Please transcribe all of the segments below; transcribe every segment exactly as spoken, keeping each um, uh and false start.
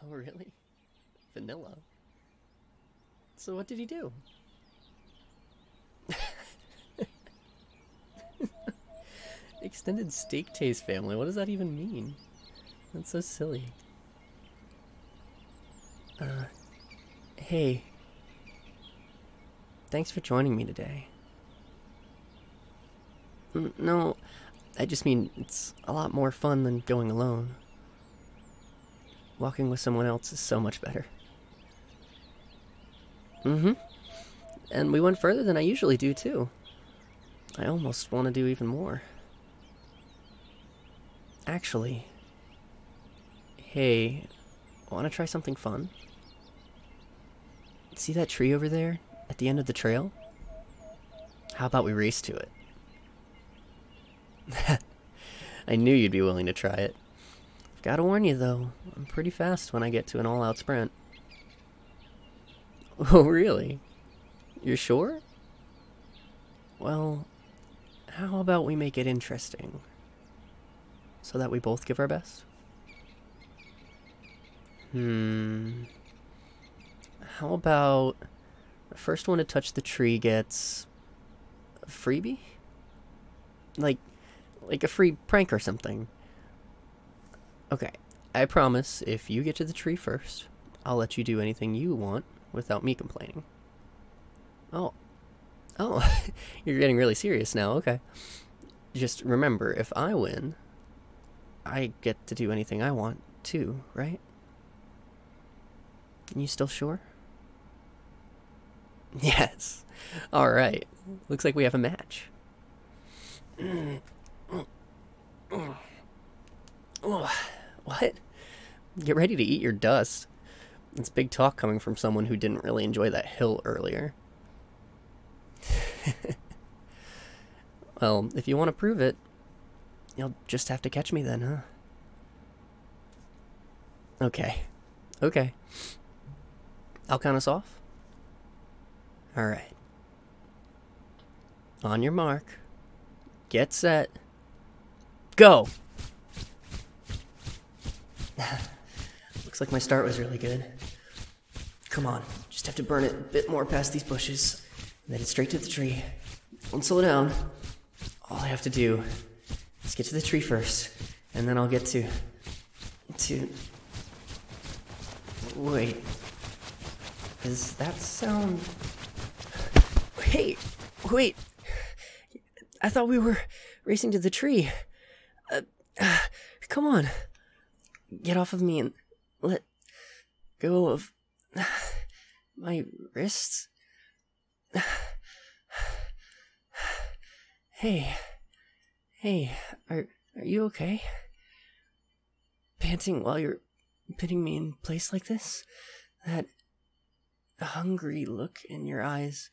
Oh, really? Vanilla? So what did he do? Extended steak taste family, what does that even mean? That's so silly. Uh, hey. Thanks for joining me today. N- no, I just mean it's a lot more fun than going alone. Walking with someone else is so much better. Mm-hmm. And we went further than I usually do, too. I almost want to do even more. Actually, hey, want to try something fun? See that tree over there at the end of the trail? How about we race to it? I knew you'd be willing to try it. Gotta warn you, though, I'm pretty fast when I get to an all-out sprint. Oh, really? You're sure? Well, how about we make it interesting? So that we both give our best? Hmm. How about the first one to touch the tree gets a freebie? Like, like a free prank or something. Okay, I promise if you get to the tree first, I'll let you do anything you want without me complaining. Oh. Oh, you're getting really serious now, okay. Just remember, if I win, I get to do anything I want, too, right? You still sure? Yes. Alright. Looks like we have a match. What? Get ready to eat your dust. It's big talk coming from someone who didn't really enjoy that hill earlier. Well, if you want to prove it, you'll just have to catch me then, huh? Okay. Okay. I'll count us off. Alright. On your mark. Get set. Go! Looks like my start was really good. Come on, just have to burn it a bit more past these bushes. Then it's straight to the tree. Don't slow down. All I have to do is get to the tree first, and then I'll get to... to... Wait. Does that sound... Hey! Wait! I thought we were racing to the tree. Uh, uh, come on. Get off of me and let go of my wrists. Hey. Hey, are are you okay? Panting while you're pinning me in place like this? That hungry look in your eyes.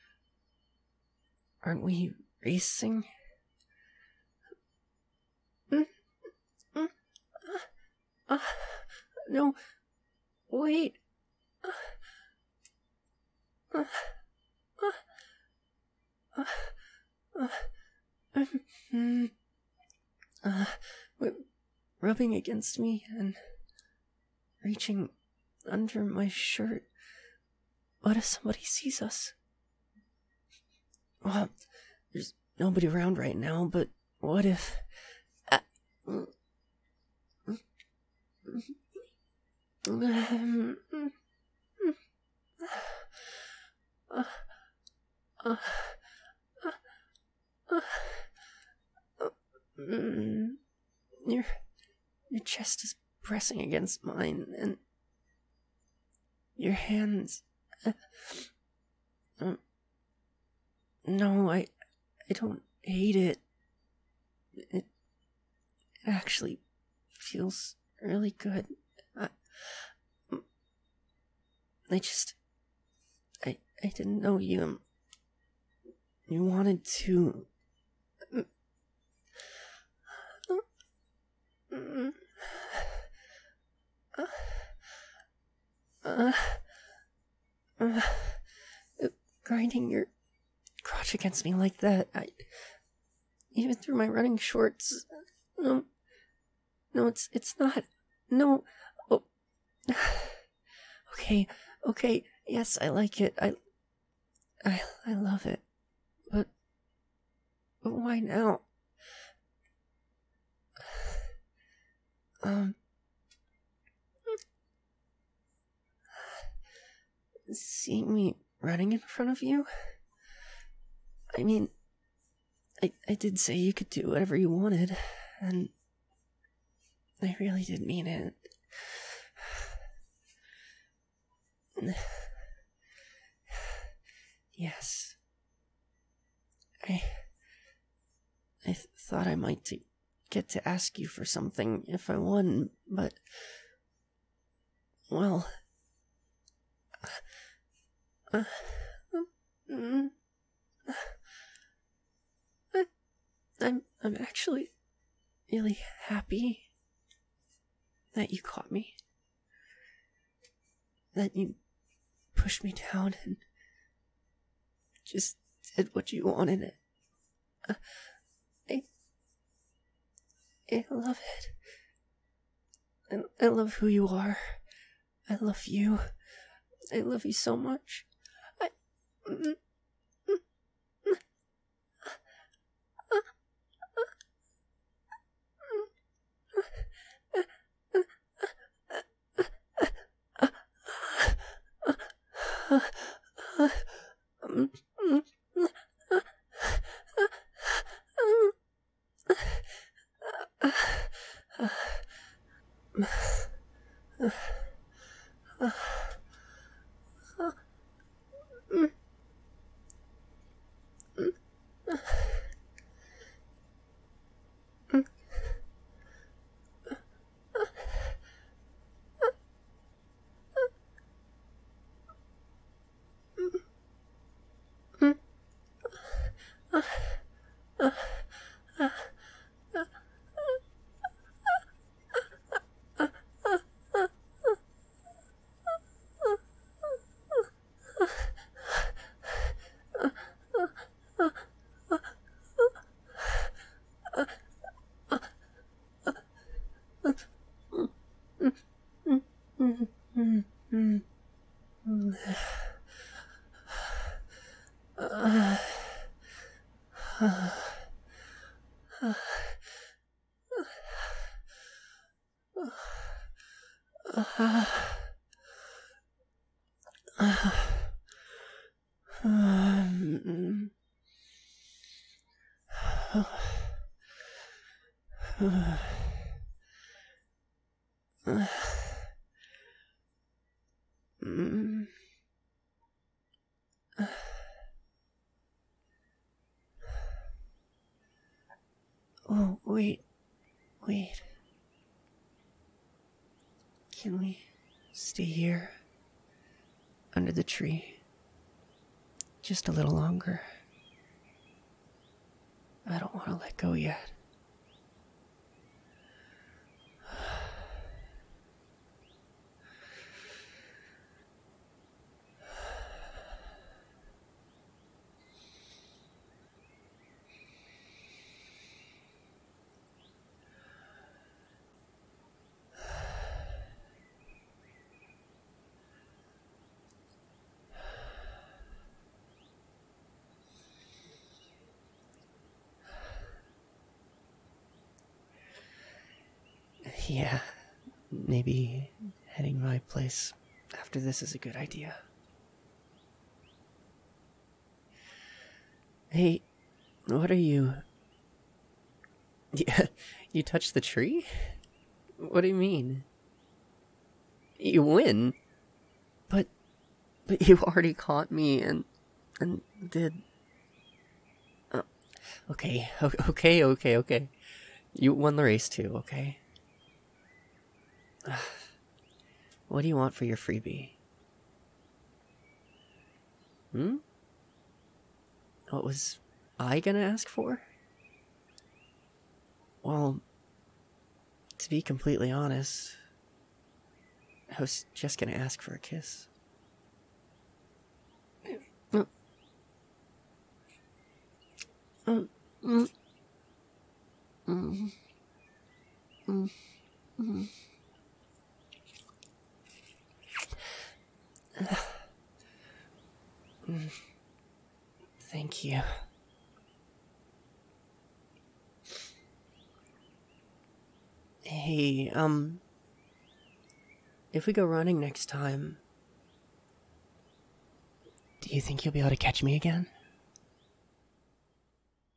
Aren't we racing? Mm, mm, uh, uh, no, wait. Uh, uh, uh, uh, uh, mm, uh, rubbing against me and reaching under my shirt. What if somebody sees us? Well, there's nobody around right now, but what if... Uh, your, your chest is pressing against mine, and your hands... Uh, um, no, I, I don't hate it. It, it actually feels really good. I, I just, I, I didn't know you, you wanted to. Uh, uh, grinding your crotch against me like that, I, even through my running shorts, no, no, it's, it's not, no, oh, Okay, okay, yes, I like it. I, I, I love it. But, but why now? Um, seeing me running in front of you? I mean, I, I did say you could do whatever you wanted, and I really did mean it. Yes. I... I th- thought I might t- get to ask you for something if I won, but... Well... Uh, mm, I, I'm, I'm actually really happy that you caught me. That you pushed me down and just did what you wanted. Uh, I, I love it. I, I love who you are. I love you. I love you so much. I... Mm, Oh, wait. Wait. Can we stay here? Under the tree? Just a little longer. I don't want to let go yet. Yeah, maybe heading my place after this is a good idea. Hey, what are you... Yeah, you touched the tree? What do you mean? You win? But... But you already caught me and... And did... Uh, okay, okay, okay, okay. You won the race too, okay? What do you want for your freebie? Hmm? What was I gonna ask for? Well, to be completely honest, I was just gonna ask for a kiss. Mm. Mm. Mm. Mm. Mm. Mm. Thank you. Hey, um, if we go running next time, do you think you'll be able to catch me again?